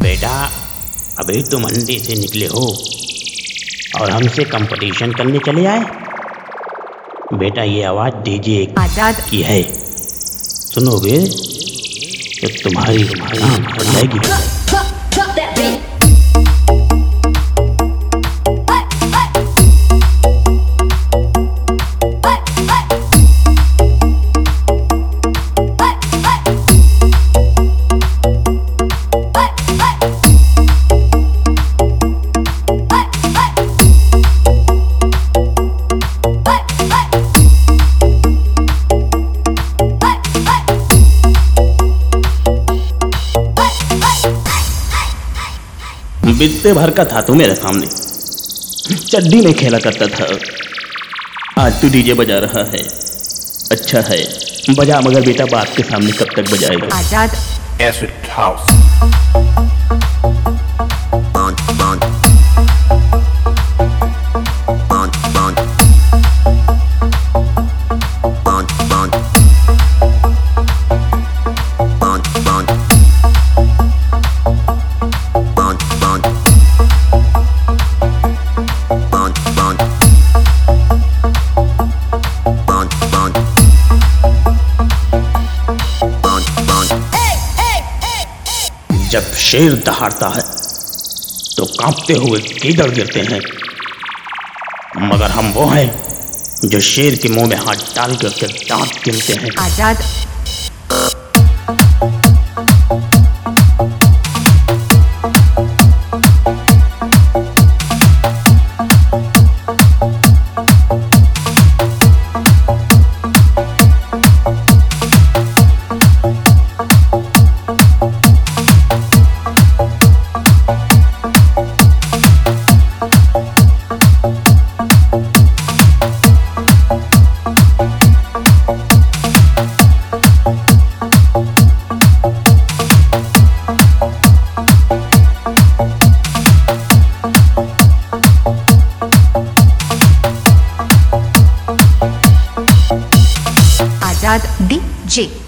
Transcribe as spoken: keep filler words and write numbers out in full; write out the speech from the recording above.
बेटा, अभी तुम मंडी से निकले हो और हमसे कंपटीशन करने चले आए। बेटा, ये आवाज डीजे आजाद की है, सुनोगे तो तुम्हारी आँख फट जाएगी। बित्ते भर का था तू मेरे सामने, चड्डी में खेला करता था। आज तू डीजे बजा रहा है। अच्छा है, बजा, मगर बेटा बाप के सामने कब तक बजाएगा? आजाद Acid House. जब शेर दहाड़ता है तो कांपते हुए कीदड़ गिरते हैं, मगर हम वो हैं जो शेर के मुंह में हाथ डाल करके दांत गिनते हैं। आजाद आजाद डीजे।